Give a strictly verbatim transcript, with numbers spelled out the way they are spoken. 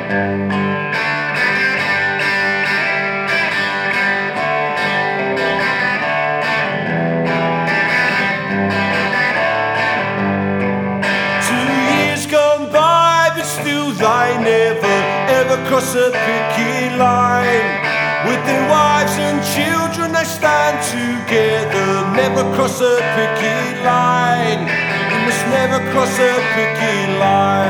They never ever cross a picket line. With their wives and children they stand together. Never cross a picket line. You must never cross a picket line.